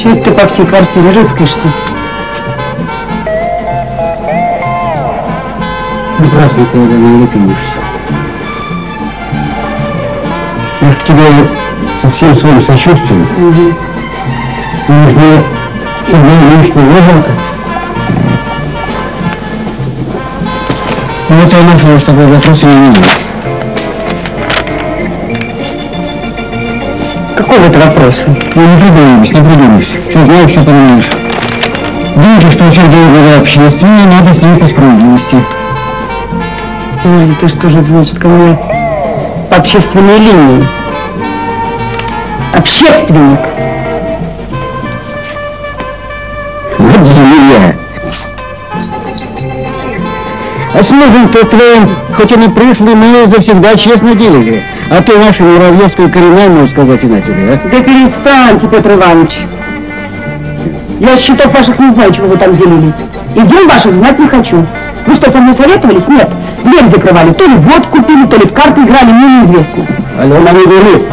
Чего это ты по всей квартире рыскаешь-то? Напрасно ты не репенишься. Я ж к тебе со всем своим сочувствием. Мне что жалко. Вот я нашел, что такой вопрос и не видел. Какого это вопроса? Ну не придумайся. Все знаешь, все понимаешь. Деньги, что все дело общественное, надо с ним по справедливости. Подожди, ты что же, это значит, ко мне по общественной линии? Общественник! Вот змея. А с мужем-то твоим, хоть он и пришлый, мы завсегда честно делили. А ты нашу муравьевскую коренную, можно сказать, и на тебе, а? Да перестаньте, Петр Иванович. Я счетов ваших не знаю, чего вы там делили. И дел ваших знать не хочу. Вы что, со мной советовались? Нет. Дверь закрывали. То ли водку пили, то ли в карты играли, мне неизвестно. Алена, не говори.